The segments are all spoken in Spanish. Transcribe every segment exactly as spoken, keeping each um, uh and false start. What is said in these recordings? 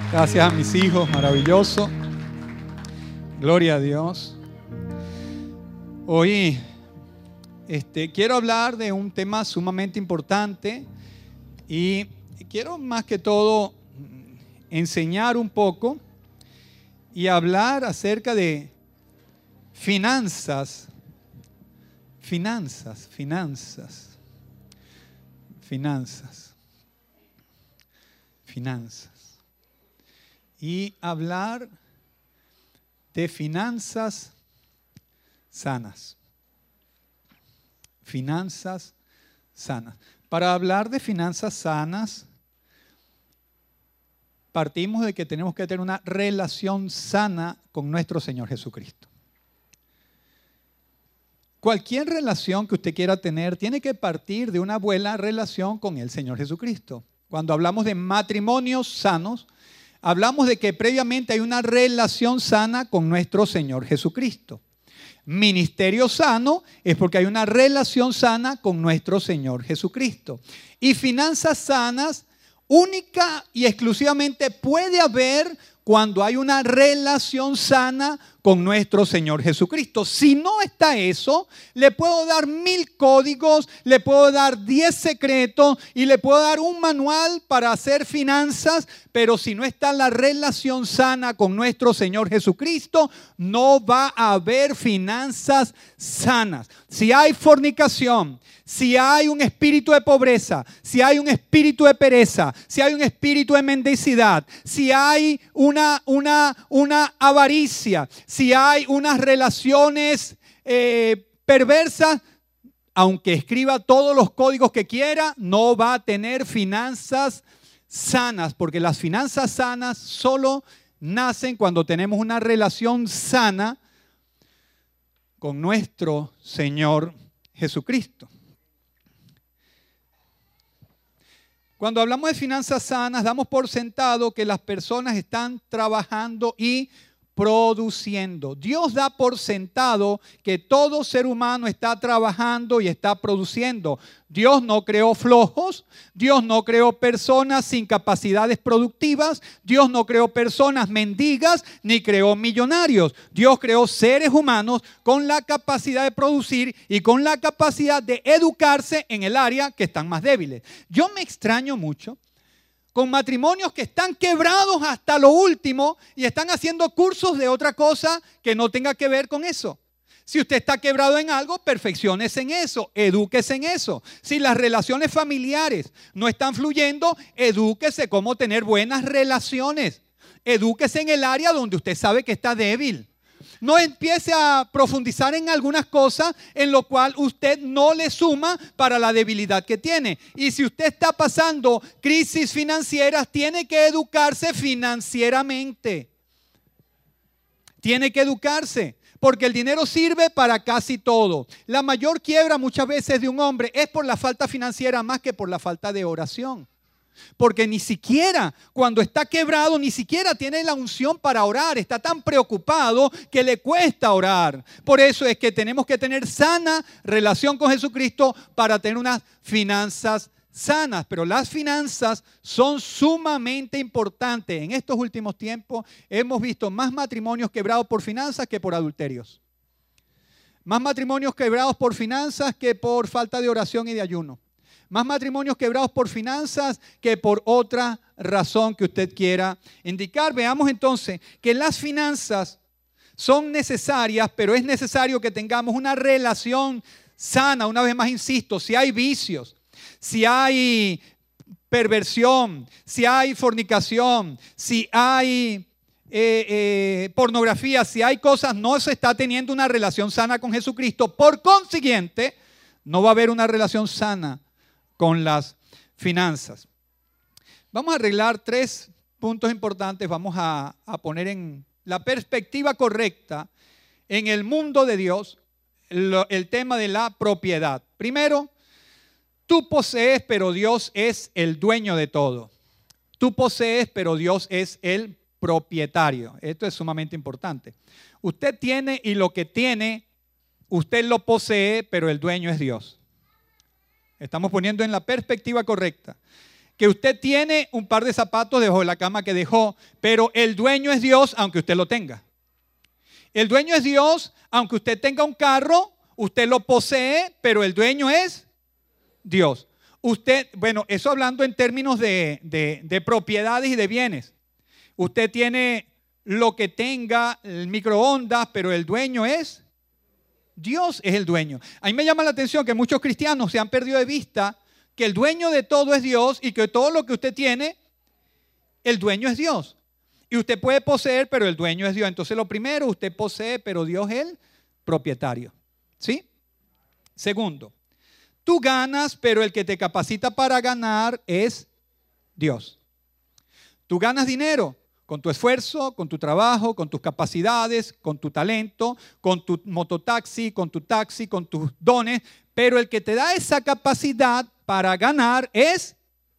Gracias a mis hijos, maravilloso. Gloria a Dios. Hoy este, quiero hablar de un tema sumamente importante y quiero más que todo enseñar un poco y hablar acerca de finanzas, finanzas, finanzas, finanzas, finanzas. Y hablar de finanzas sanas. Finanzas sanas. Para hablar de finanzas sanas, partimos de que tenemos que tener una relación sana con nuestro Señor Jesucristo. Cualquier relación que usted quiera tener tiene que partir de una buena relación con el Señor Jesucristo. Cuando hablamos de matrimonios sanos, hablamos de que previamente hay una relación sana con nuestro Señor Jesucristo. Ministerio sano es porque hay una relación sana con nuestro Señor Jesucristo. Y finanzas sanas, única y exclusivamente puede haber cuando hay una relación sana con nuestro Señor Jesucristo. Si no está eso, le puedo dar mil códigos, le puedo dar diez secretos y le puedo dar un manual para hacer finanzas, pero si no está la relación sana con nuestro Señor Jesucristo, no va a haber finanzas sanas. Si hay fornicación, si hay un espíritu de pobreza, si hay un espíritu de pereza, si hay un espíritu de mendicidad, si hay una, una, una avaricia, si hay unas relaciones eh, perversas, aunque escriba todos los códigos que quiera, no va a tener finanzas sanas, porque las finanzas sanas solo nacen cuando tenemos una relación sana con nuestro Señor Jesucristo. Cuando hablamos de finanzas sanas, damos por sentado que las personas están trabajando y produciendo. Dios da por sentado que todo ser humano está trabajando y está produciendo. Dios no creó flojos, Dios no creó personas sin capacidades productivas, Dios no creó personas mendigas, ni creó millonarios. Dios creó seres humanos con la capacidad de producir y con la capacidad de educarse en el área que están más débiles. Yo me extraño mucho con matrimonios que están quebrados hasta lo último y están haciendo cursos de otra cosa que no tenga que ver con eso. Si usted está quebrado en algo, perfecciónese en eso, edúquese en eso. Si las relaciones familiares no están fluyendo, edúquese cómo tener buenas relaciones. Edúquese en el área donde usted sabe que está débil. No empiece a profundizar en algunas cosas en lo cual usted no le suma para la debilidad que tiene. Y si usted está pasando crisis financieras, tiene que educarse financieramente. Tiene que educarse, porque el dinero sirve para casi todo. La mayor quiebra muchas veces de un hombre es por la falta financiera más que por la falta de oración. Porque ni siquiera cuando está quebrado, ni siquiera tiene la unción para orar. Está tan preocupado que le cuesta orar. Por eso es que tenemos que tener sana relación con Jesucristo para tener unas finanzas sanas. Pero las finanzas son sumamente importantes. En estos últimos tiempos hemos visto más matrimonios quebrados por finanzas que por adulterios. Más matrimonios quebrados por finanzas que por falta de oración y de ayuno. Más matrimonios quebrados por finanzas que por otra razón que usted quiera indicar. Veamos entonces que las finanzas son necesarias, pero es necesario que tengamos una relación sana. Una vez más insisto, si hay vicios, si hay perversión, si hay fornicación, si hay eh, eh, pornografía, si hay cosas, no se está teniendo una relación sana con Jesucristo. Por consiguiente, no va a haber una relación sana con las finanzas. Vamos a arreglar tres puntos importantes. Vamos a, a poner en la perspectiva correcta en el mundo de Dios el, el tema de la propiedad. Primero, tú posees, pero Dios es el dueño de todo. Tú posees, pero Dios es el propietario. Esto es sumamente importante. Usted tiene y lo que tiene, usted lo posee, pero el dueño es Dios. Estamos poniendo en la perspectiva correcta que usted tiene un par de zapatos debajo de la cama que dejó, pero el dueño es Dios aunque usted lo tenga. El dueño es Dios aunque usted tenga un carro, usted lo posee, pero el dueño es Dios. Usted, bueno, eso hablando en términos de, de, de propiedades y de bienes. Usted tiene lo que tenga, el microondas, pero el dueño es Dios, es el dueño. A mí me llama la atención que muchos cristianos se han perdido de vista que el dueño de todo es Dios y que todo lo que usted tiene, el dueño es Dios. Y usted puede poseer, pero el dueño es Dios. Entonces lo primero, usted posee, pero Dios es el propietario. ¿Sí? Segundo, tú ganas, pero el que te capacita para ganar es Dios. Tú ganas dinero con tu esfuerzo, con tu trabajo, con tus capacidades, con tu talento, con tu mototaxi, con tu taxi, con tus dones, pero el que te da esa capacidad para ganar es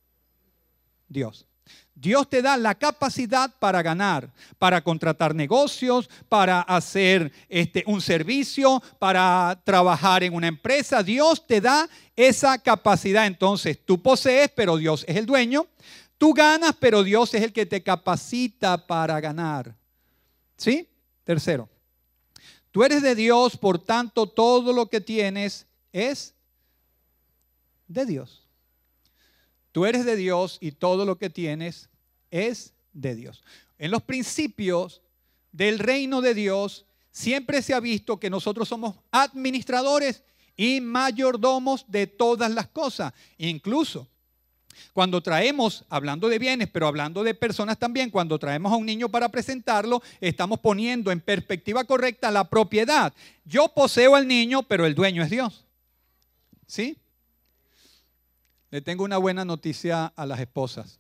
Dios. Dios te da la capacidad para ganar, para contratar negocios, para hacer este, un servicio, para trabajar en una empresa. Dios te da esa capacidad. Entonces, tú posees, pero Dios es el dueño. Tú ganas, pero Dios es el que te capacita para ganar. ¿Sí? Tercero, tú eres de Dios, por tanto, todo lo que tienes es de Dios. Tú eres de Dios y todo lo que tienes es de Dios. En los principios del reino de Dios siempre se ha visto que nosotros somos administradores y mayordomos de todas las cosas. Incluso cuando traemos, hablando de bienes, pero hablando de personas también, cuando traemos a un niño para presentarlo, estamos poniendo en perspectiva correcta la propiedad. Yo poseo al niño, pero el dueño es Dios. ¿Sí? Le tengo una buena noticia a las esposas.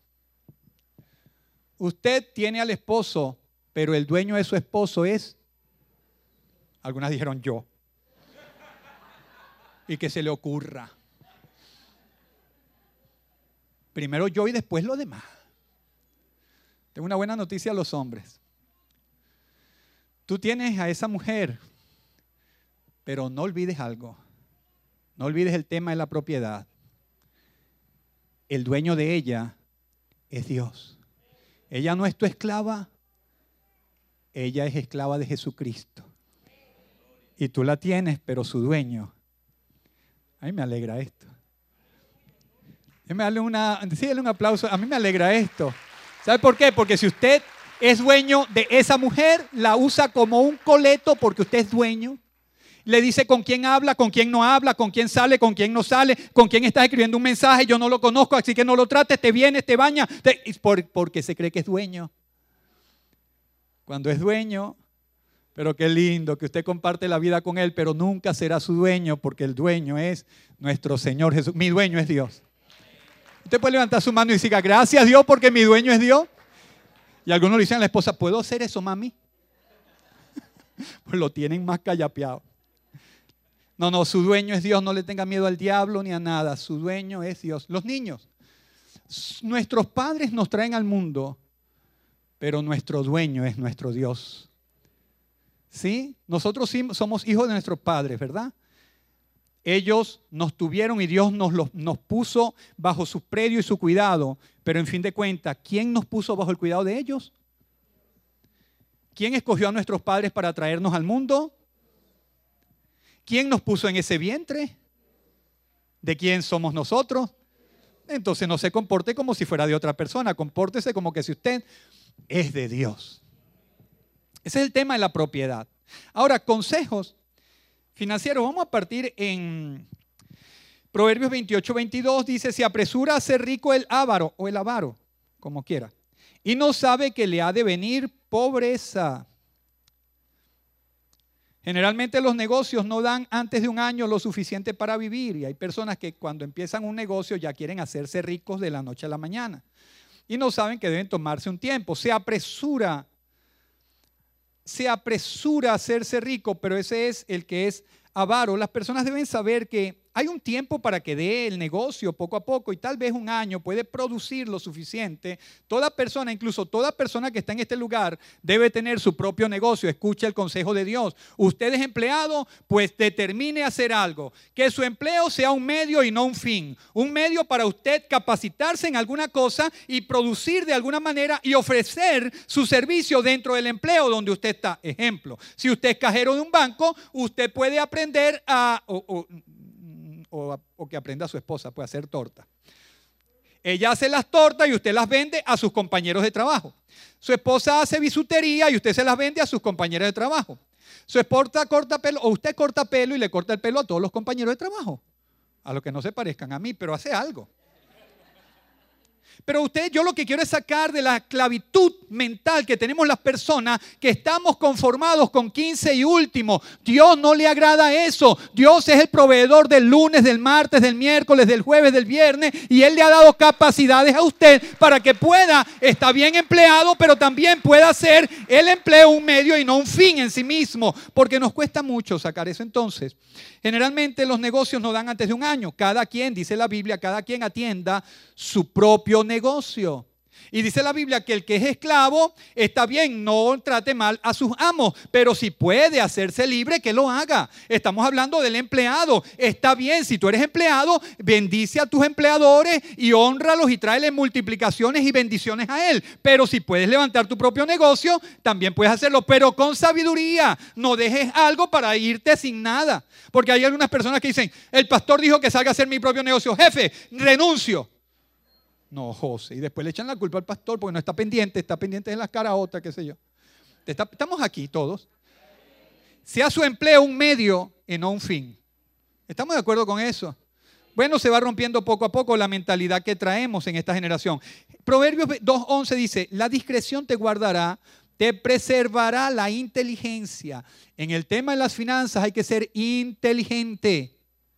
Usted tiene al esposo, pero el dueño de su esposo es, algunas dijeron yo, y que se le ocurra. Primero yo y después lo demás. Tengo una buena noticia a los hombres. Tú tienes a esa mujer, pero no olvides algo. No olvides el tema de la propiedad. El dueño de ella es Dios. Ella no es tu esclava, ella es esclava de Jesucristo. Y tú la tienes, pero su dueño. A mí me alegra esto. Dale una, sí, dale un aplauso. A mí me alegra esto. ¿Sabe por qué? Porque si usted es dueño de esa mujer, la usa como un coleto porque usted es dueño. Le dice con quién habla, con quién no habla, con quién sale, con quién no sale, con quién está escribiendo un mensaje, yo no lo conozco, así que no lo trates, te vienes, te bañas, te... Por, porque se cree que es dueño. Cuando es dueño, pero qué lindo que usted comparte la vida con él, pero nunca será su dueño porque el dueño es nuestro Señor Jesús. Mi dueño es Dios. Usted puede levantar su mano y decir, gracias Dios porque mi dueño es Dios. Y algunos le dicen a la esposa, ¿puedo hacer eso, mami? Pues lo tienen más callapeado. No, no, su dueño es Dios, no le tenga miedo al diablo ni a nada, su dueño es Dios. Los niños, nuestros padres nos traen al mundo, pero nuestro dueño es nuestro Dios. ¿Sí? Nosotros sí somos hijos de nuestros padres, ¿verdad? Ellos nos tuvieron y Dios nos, los, nos puso bajo su predio y su cuidado, pero en fin de cuentas, ¿quién nos puso bajo el cuidado de ellos? ¿Quién escogió a nuestros padres para traernos al mundo? ¿Quién nos puso en ese vientre? ¿De quién somos nosotros? Entonces no se comporte como si fuera de otra persona, compórtese como que si usted es de Dios. Ese es el tema de la propiedad. Ahora, consejos financieros. Vamos a partir en Proverbios veintiocho, veintidós. Dice, se apresura a ser rico el avaro o el avaro, como quiera, y no sabe que le ha de venir pobreza. Generalmente los negocios no dan antes de un año lo suficiente para vivir y hay personas que cuando empiezan un negocio ya quieren hacerse ricos de la noche a la mañana y no saben que deben tomarse un tiempo. Se apresura, se apresura a hacerse rico, pero ese es el que es avaro. Las personas deben saber que hay un tiempo para que dé el negocio poco a poco y tal vez un año puede producir lo suficiente. Toda persona, incluso toda persona que está en este lugar, debe tener su propio negocio. Escuche el consejo de Dios. Usted es empleado, pues determine hacer algo. Que su empleo sea un medio y no un fin. Un medio para usted capacitarse en alguna cosa y producir de alguna manera y ofrecer su servicio dentro del empleo donde usted está. Ejemplo, si usted es cajero de un banco, usted puede aprender a... O, o, O, o que aprenda a su esposa, puede hacer torta. Ella hace las tortas y usted las vende a sus compañeros de trabajo. Su esposa hace bisutería y usted se las vende a sus compañeros de trabajo. Su esposa corta pelo, o usted corta pelo y le corta el pelo a todos los compañeros de trabajo. A los que no se parezcan a mí, pero hace algo. Pero usted, yo lo que quiero es sacar de la esclavitud mental que tenemos las personas que estamos conformados con quince y último. Dios no le agrada eso. Dios es el proveedor del lunes, del martes, del miércoles, del jueves, del viernes, y Él le ha dado capacidades a usted para que pueda, está bien empleado, pero también pueda hacer el empleo un medio y no un fin en sí mismo, porque nos cuesta mucho sacar eso. Entonces, generalmente los negocios no dan antes de un año. Cada quien, dice la Biblia, cada quien atienda su propio negocio. Y dice la Biblia que el que es esclavo, está bien, no trate mal a sus amos, pero si puede hacerse libre, que lo haga. Estamos hablando del empleado. Está bien, si tú eres empleado, bendice a tus empleadores y hónralos y tráeles multiplicaciones y bendiciones a él. Pero si puedes levantar tu propio negocio, también puedes hacerlo, pero con sabiduría. No dejes algo para irte sin nada. Porque hay algunas personas que dicen, el pastor dijo que salga a hacer mi propio negocio. Jefe, renuncio. No, José. Y después le echan la culpa al pastor porque no está pendiente, está pendiente de las caraotas, qué sé yo. Estamos aquí todos. Sea su empleo un medio y no un fin. ¿Estamos de acuerdo con eso? Bueno, se va rompiendo poco a poco la mentalidad que traemos en esta generación. Proverbios dos once dice, la discreción te guardará, te preservará la inteligencia. En el tema de las finanzas hay que ser inteligente.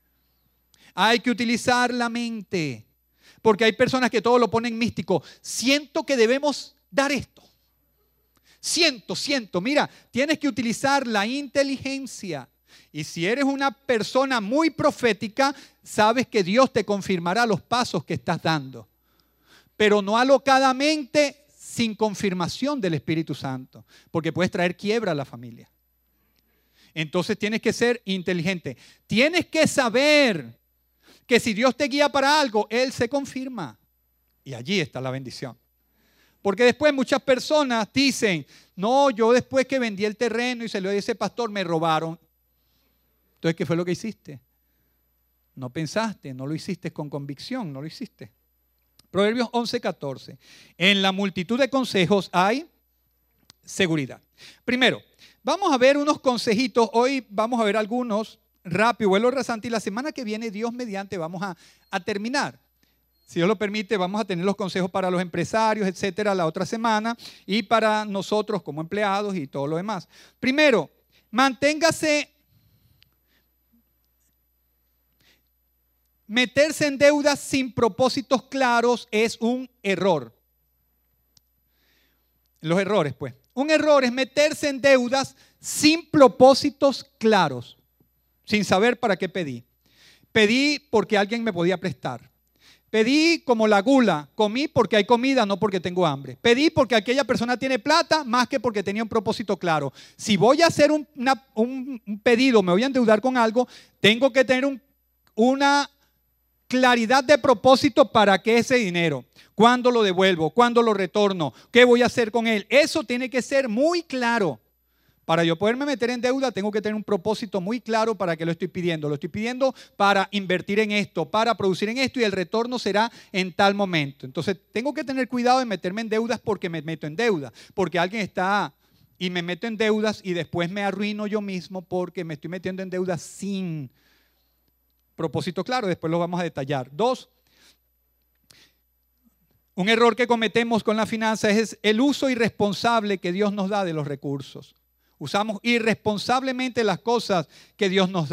Hay que utilizar la mente. Porque hay personas que todo lo ponen místico. Siento que debemos dar esto. Siento, siento. Mira, tienes que utilizar la inteligencia. Y si eres una persona muy profética, sabes que Dios te confirmará los pasos que estás dando. Pero no alocadamente, sin confirmación del Espíritu Santo. Porque puedes traer quiebra a la familia. Entonces tienes que ser inteligente. Tienes que saber que si Dios te guía para algo, Él se confirma. Y allí está la bendición. Porque después muchas personas dicen, no, yo después que vendí el terreno y se lo di a ese pastor, me robaron. Entonces, ¿qué fue lo que hiciste? No pensaste, no lo hiciste con convicción, no lo hiciste. Proverbios once catorce. En la multitud de consejos hay seguridad. Primero, vamos a ver unos consejitos. Hoy vamos a ver algunos. Rápido, vuelo rasante, y la semana que viene, Dios mediante, vamos a, a terminar. Si Dios lo permite, vamos a tener los consejos para los empresarios, etcétera, la otra semana, y para nosotros como empleados y todo lo demás. Primero, manténgase, meterse en deudas sin propósitos claros es un error. Los errores, pues. Un error es meterse en deudas sin propósitos claros. Sin saber para qué pedí. Pedí porque alguien me podía prestar. Pedí como la gula. Comí porque hay comida, no porque tengo hambre. Pedí porque aquella persona tiene plata más que porque tenía un propósito claro. Si voy a hacer un, una, un, un pedido, me voy a endeudar con algo, tengo que tener un, una claridad de propósito para qué ese dinero. ¿Cuándo lo devuelvo? ¿Cuándo lo retorno? ¿Qué voy a hacer con él? Eso tiene que ser muy claro. Para yo poderme meter en deuda, tengo que tener un propósito muy claro para qué lo estoy pidiendo. Lo estoy pidiendo para invertir en esto, para producir en esto, y el retorno será en tal momento. Entonces, tengo que tener cuidado de meterme en deudas porque me meto en deuda. Porque alguien está y me meto en deudas y después me arruino yo mismo porque me estoy metiendo en deudas sin propósito claro. Después lo vamos a detallar. Dos, un error que cometemos con la finanza es el uso irresponsable que Dios nos da de los recursos. Usamos irresponsablemente las cosas que Dios nos da.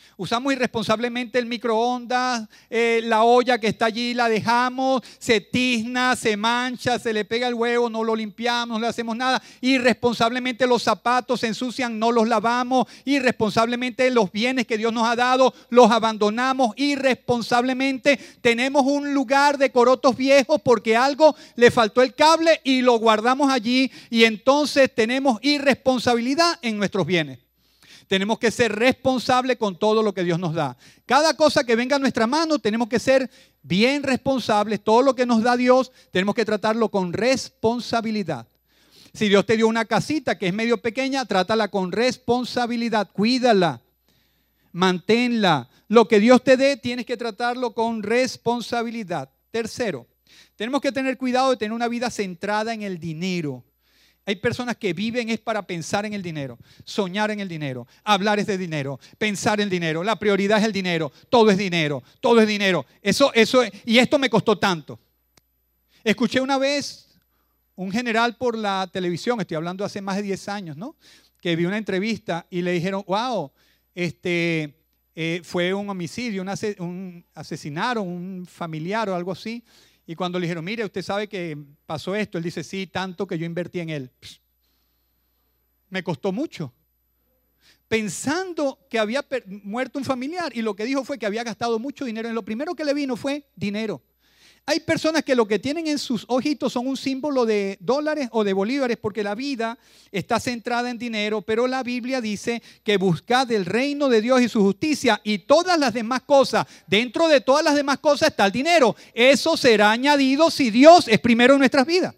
Usamos irresponsablemente el microondas, eh, la olla que está allí la dejamos, se tizna, se mancha, se le pega el huevo, no lo limpiamos, no le hacemos nada. Irresponsablemente los zapatos se ensucian, no los lavamos. Irresponsablemente los bienes que Dios nos ha dado, los abandonamos. Irresponsablemente tenemos un lugar de corotos viejos porque algo le faltó el cable y lo guardamos allí. Y entonces tenemos irresponsabilidad en nuestros bienes. Tenemos que ser responsables con todo lo que Dios nos da. Cada cosa que venga a nuestra mano tenemos que ser bien responsables. Todo lo que nos da Dios tenemos que tratarlo con responsabilidad. Si Dios te dio una casita que es medio pequeña, trátala con responsabilidad. Cuídala, manténla. Lo que Dios te dé tienes que tratarlo con responsabilidad. Tercero, tenemos que tener cuidado de tener una vida centrada en el dinero. Hay personas que viven es para pensar en el dinero, soñar en el dinero, hablar es de dinero, pensar en el dinero. La prioridad es el dinero, todo es dinero, todo es dinero. Eso, eso, y esto me costó tanto. Escuché una vez un general por la televisión, estoy hablando hace más de diez años, ¿no? Que vi una entrevista y le dijeron, wow, este, eh, fue un homicidio, un, ase, un asesinaron un familiar o algo así. Y cuando le dijeron, mire, usted sabe que pasó esto, él dice, sí, tanto que yo invertí en él. Pss, me costó mucho. Pensando que había muerto un familiar y lo que dijo fue que había gastado mucho dinero. Y lo primero que le vino fue dinero. Hay personas que lo que tienen en sus ojitos son un símbolo de dólares o de bolívares porque la vida está centrada en dinero, pero la Biblia dice que buscad el reino de Dios y su justicia y todas las demás cosas. Dentro de todas las demás cosas está el dinero. Eso será añadido si Dios es primero en nuestras vidas.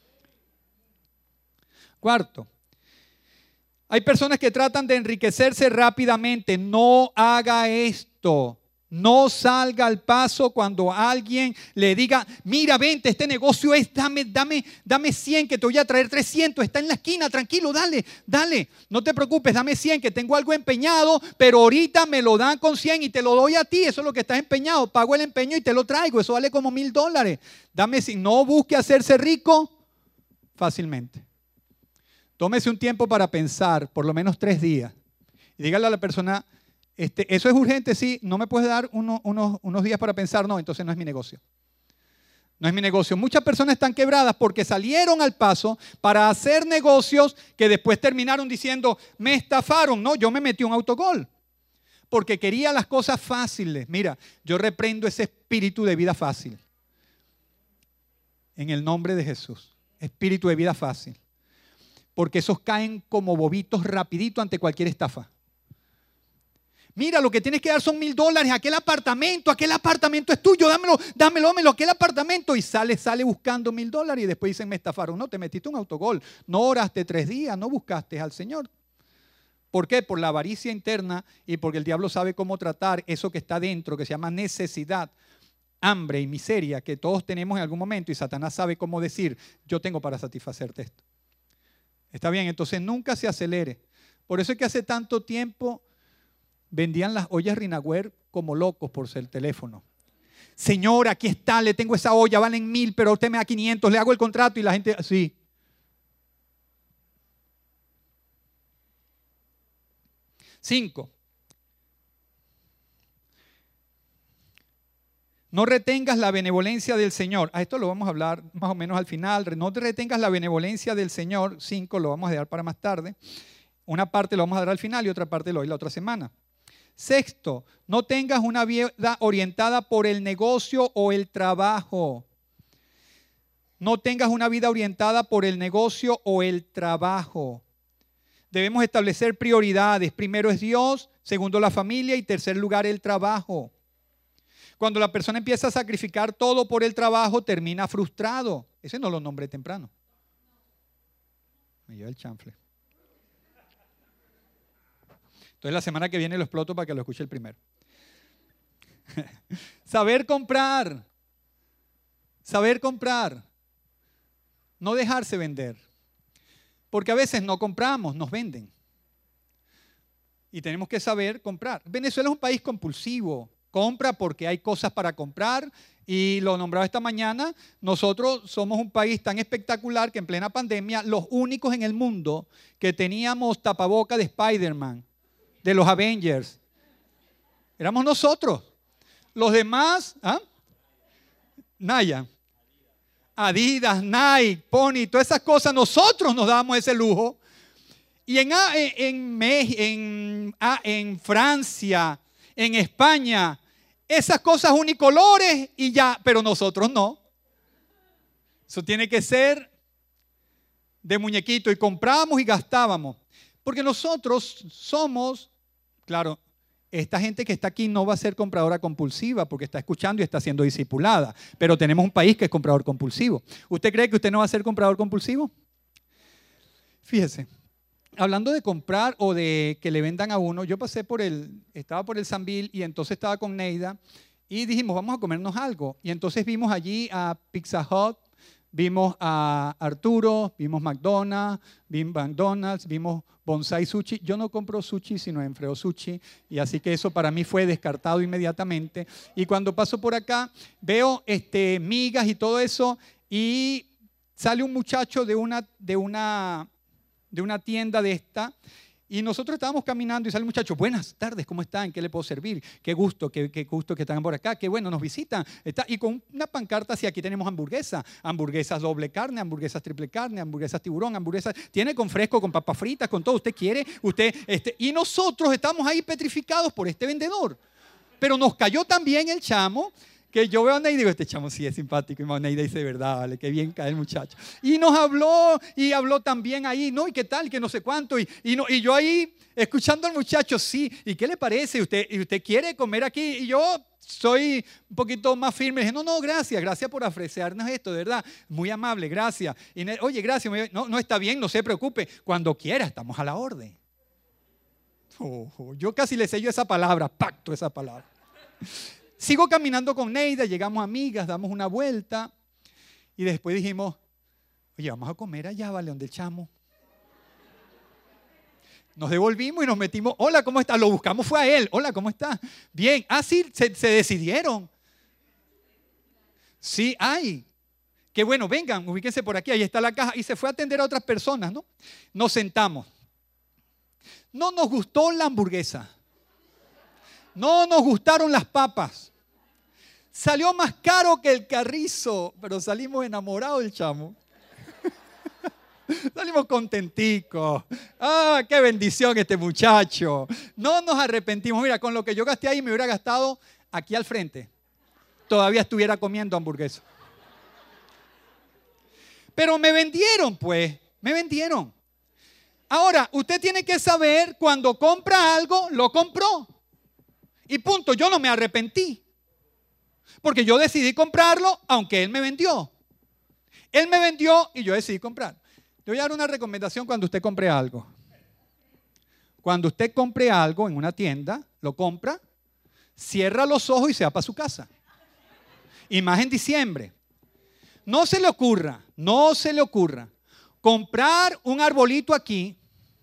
Cuarto, hay personas que tratan de enriquecerse rápidamente. No haga esto. No salga al paso cuando alguien le diga, mira, vente, este negocio es, dame, dame, dame cien que te voy a traer trescientos, está en la esquina, tranquilo, dale, dale, no te preocupes, dame cien que tengo algo empeñado, pero ahorita me lo dan con cien y te lo doy a ti, eso es lo que estás empeñado, pago el empeño y te lo traigo, eso vale como mil dólares. Dame, si no busque hacerse rico fácilmente. Tómese un tiempo para pensar, por lo menos tres días, y dígale a la persona, Este, eso es urgente, sí, no me puedes dar uno, unos, unos días para pensar, no, entonces no es mi negocio. No es mi negocio. Muchas personas están quebradas porque salieron al paso para hacer negocios que después terminaron diciendo, me estafaron. No, yo me metí un autogol porque quería las cosas fáciles. Mira, yo reprendo ese espíritu de vida fácil. En el nombre de Jesús. Espíritu de vida fácil. Porque esos caen como bobitos rapidito ante cualquier estafa. Mira, lo que tienes que dar son mil dólares, aquel apartamento, aquel apartamento es tuyo, dámelo, dámelo, dámelo, aquel apartamento. Y sale, sale buscando mil dólares y después dicen, me estafaron. No, te metiste un autogol, no oraste tres días, no buscaste al Señor. ¿Por qué? Por la avaricia interna y porque el diablo sabe cómo tratar eso que está dentro, que se llama necesidad, hambre y miseria, que todos tenemos en algún momento y Satanás sabe cómo decir, yo tengo para satisfacerte esto. Está bien, entonces nunca se acelere. Por eso es que hace tanto tiempo vendían las ollas Rinagüer como locos por el teléfono. Señor, aquí está, le tengo esa olla, valen mil, pero usted me da quinientos, le hago el contrato y la gente, sí. Cinco. No retengas la benevolencia del Señor. A esto lo vamos a hablar más o menos al final. No te retengas la benevolencia del Señor. Cinco, lo vamos a dejar para más tarde. Una parte lo vamos a dar al final y otra parte lo doy la otra semana. Sexto, no tengas una vida orientada por el negocio o el trabajo. No tengas una vida orientada por el negocio o el trabajo. Debemos establecer prioridades. Primero es Dios, segundo la familia y tercer lugar el trabajo. Cuando la persona empieza a sacrificar todo por el trabajo, termina frustrado. Ese no lo nombré temprano. Me lleva el chanfle. Entonces la semana que viene lo exploto para que lo escuche el primero. Saber comprar. Saber comprar. No dejarse vender. Porque a veces no compramos, nos venden. Y tenemos que saber comprar. Venezuela es un país compulsivo. Compra porque hay cosas para comprar. Y lo nombraba esta mañana, nosotros somos un país tan espectacular que en plena pandemia, los únicos en el mundo que teníamos tapaboca de Spider-Man, de los Avengers. Éramos nosotros. Los demás, ¿ah? Naya, Adidas, Nike, Pony, todas esas cosas, nosotros nos damos ese lujo. Y en, en, en, en, en Francia, en España, esas cosas unicolores y ya, pero nosotros no. Eso tiene que ser de muñequito y comprábamos y gastábamos. Porque nosotros somos, claro, esta gente que está aquí no va a ser compradora compulsiva porque está escuchando y está siendo discipulada. Pero tenemos un país que es comprador compulsivo. ¿Usted cree que usted no va a ser comprador compulsivo? Fíjese, hablando de comprar o de que le vendan a uno, yo pasé por el, estaba por el Sambil y entonces estaba con Neida y dijimos, vamos a comernos algo. Y entonces vimos allí a Pizza Hut, vimos a Arturo, vimos McDonald's, vimos McDonald's, vimos Bonsai Sushi. Yo no compro sushi, sino Enfreo Sushi, y así que eso para mí fue descartado inmediatamente. Y cuando paso por acá, veo este, migas y todo eso, y sale un muchacho de una, de una, de una tienda de esta, y nosotros estábamos caminando y sale el muchacho, buenas tardes, ¿cómo están? ¿Qué le puedo servir? Qué gusto, qué, qué gusto que están por acá, qué bueno, nos visitan. Está, y con una pancarta así, aquí tenemos hamburguesas, hamburguesas doble carne, hamburguesas triple carne, hamburguesas tiburón, hamburguesas, tiene con fresco, con papas fritas, con todo, usted quiere, usted, este, y nosotros estamos ahí petrificados por este vendedor. Pero nos cayó también el chamo, que yo veo a Neida y digo, este chamo sí es simpático. Y Neida dice, verdad, vale, qué bien cae el muchacho. Y nos habló, y habló también ahí, ¿no? Y qué tal, que no sé cuánto. Y, y, no, y yo ahí, escuchando al muchacho, sí. ¿Y qué le parece? ¿Usted, y usted quiere comer aquí? Y yo soy un poquito más firme. Le dije, no, no, gracias, gracias por ofrecernos esto, de verdad. Muy amable, gracias. Y, oye, gracias, no, no está bien, no se preocupe. Cuando quiera, estamos a la orden. Oh, oh, yo casi le sello esa palabra, pacto esa palabra. Sigo caminando con Neida, llegamos amigas, damos una vuelta y después dijimos, oye, vamos a comer allá, vale, donde el chamo. Nos devolvimos y nos metimos, hola, ¿cómo está? Lo buscamos, fue a él, hola, ¿cómo está? Bien, ah, sí, se, se decidieron. Sí, hay. Qué bueno, vengan, ubíquense por aquí, ahí está la caja. Y se fue a atender a otras personas, ¿no? Nos sentamos. No nos gustó la hamburguesa. No nos gustaron las papas. Salió más caro que el carrizo, pero salimos enamorados del chamo. Salimos contenticos. ¡Ah, qué bendición este muchacho! No nos arrepentimos. Mira, con lo que yo gasté ahí me hubiera gastado aquí al frente. Todavía estuviera comiendo hamburguesa. Pero me vendieron, pues. Me vendieron. Ahora, usted tiene que saber cuando compra algo, lo compró. Y punto, yo no me arrepentí. Porque yo decidí comprarlo, aunque él me vendió. Él me vendió y yo decidí comprar. Le voy a dar una recomendación cuando usted compre algo. Cuando usted compre algo en una tienda, lo compra, cierra los ojos y se va para su casa. Y más en diciembre. No se le ocurra, no se le ocurra comprar un arbolito aquí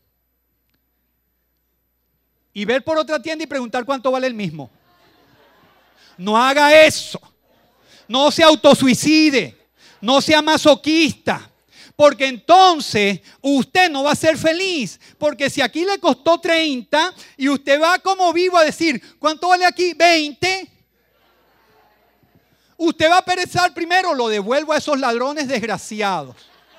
y ver por otra tienda y preguntar cuánto vale el mismo. No haga eso. No se autosuicide. No sea masoquista. Porque entonces usted no va a ser feliz. Porque si aquí le costó treinta y usted va como vivo a decir, ¿cuánto vale aquí? veinte. Usted va a pensar primero, lo devuelvo a esos ladrones desgraciados.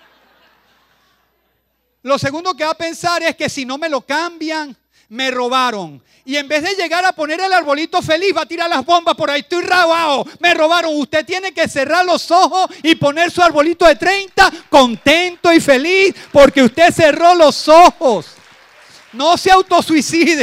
Lo segundo que va a pensar es que si no me lo cambian, me robaron. Y en vez de llegar a poner el arbolito feliz, va a tirar las bombas por ahí. Estoy robado, me robaron. Usted tiene que cerrar los ojos y poner su arbolito de treinta contento y feliz porque usted cerró los ojos. No se autosuicide.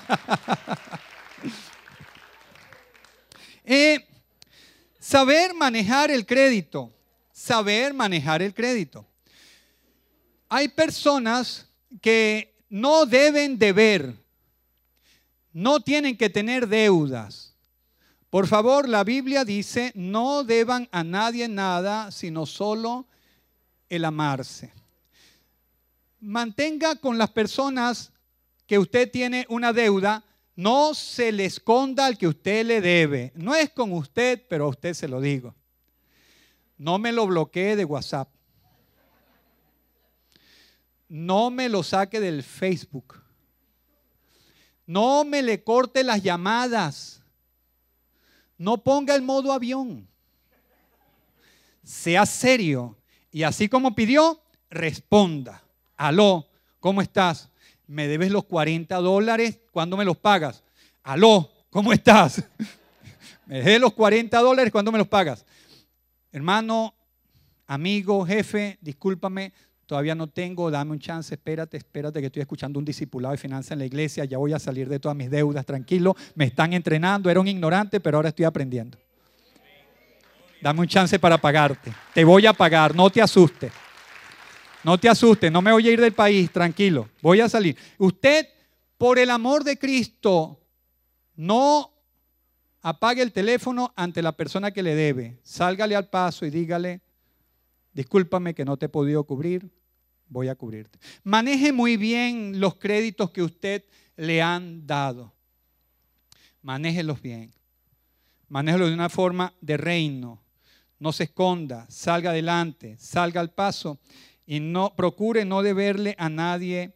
eh, saber manejar el crédito. Saber manejar el crédito. Hay personas que no deben deber. No tienen que tener deudas. Por favor, la Biblia dice, no deban a nadie nada, sino solo el amarse. Mantenga con las personas que usted tiene una deuda, no se le esconda al que usted le debe. No es con usted, pero a usted se lo digo. No me lo bloquee de WhatsApp. No me lo saque del Facebook. No me le corte las llamadas. No ponga el modo avión. Sea serio. Y así como pidió, responda. Aló, ¿cómo estás? ¿Me debes los cuarenta dólares? ¿Cuándo me los pagas? Aló, ¿cómo estás? ¿Me debes los cuarenta dólares? ¿Cuándo me los pagas? Hermano, amigo, jefe, discúlpame, todavía no tengo, dame un chance, espérate, espérate que estoy escuchando un discipulado de finanzas en la iglesia, ya voy a salir de todas mis deudas, tranquilo, me están entrenando, era un ignorante, pero ahora estoy aprendiendo. Dame un chance para pagarte, te voy a pagar, no te asustes, no te asustes, no me voy a ir del país, tranquilo, voy a salir. Usted, por el amor de Cristo, no apague el teléfono ante la persona que le debe, sálgale al paso y dígale, discúlpame que no te he podido cubrir, voy a cubrirte. Maneje muy bien los créditos que usted le han dado. Manéjelos bien. Manéjelos de una forma de reino. No se esconda, salga adelante, salga al paso y no procure no deberle a nadie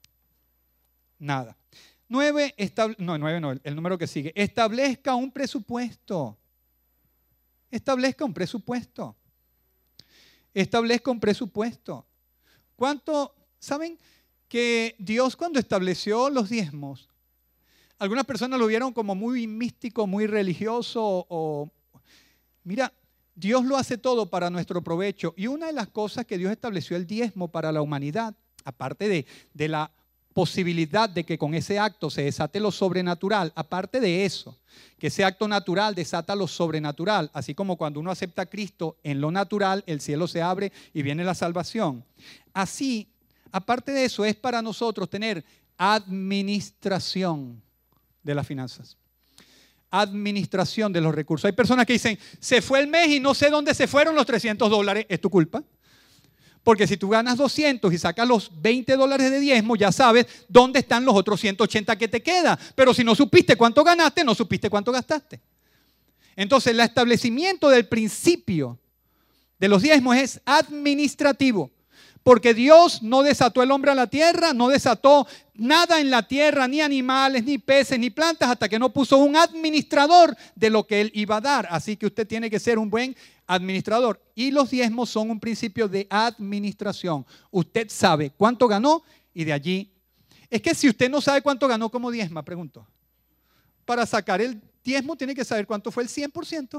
nada. Nueve, no, nueve no, el número que sigue. Establezca un presupuesto. Establezca un presupuesto. Establezca un presupuesto. ¿Cuánto? ¿Saben que Dios cuando estableció los diezmos, algunas personas lo vieron como muy místico, muy religioso o, mira, Dios lo hace todo para nuestro provecho. Y una de las cosas que Dios estableció el diezmo para la humanidad, aparte de, de la posibilidad de que con ese acto se desate lo sobrenatural, aparte de eso, que ese acto natural desata lo sobrenatural, así como cuando uno acepta a Cristo en lo natural, el cielo se abre y viene la salvación. Así, aparte de eso, es para nosotros tener administración de las finanzas. Administración de los recursos. Hay personas que dicen, se fue el mes y no sé dónde se fueron los trescientos dólares. ¿Es tu culpa? Porque si tú ganas doscientos y sacas los veinte dólares de diezmo, ya sabes dónde están los otros ciento ochenta que te queda. Pero si no supiste cuánto ganaste, no supiste cuánto gastaste. Entonces, el establecimiento del principio de los diezmos es administrativo. Porque Dios no desató el hombre a la tierra, no desató nada en la tierra, ni animales, ni peces, ni plantas, hasta que no puso un administrador de lo que Él iba a dar. Así que usted tiene que ser un buen administrador. Y los diezmos son un principio de administración. Usted sabe cuánto ganó y de allí. Es que si usted no sabe cuánto ganó, ¿cómo diezma? Pregunto. Para sacar el diezmo tiene que saber cuánto fue el cien por ciento.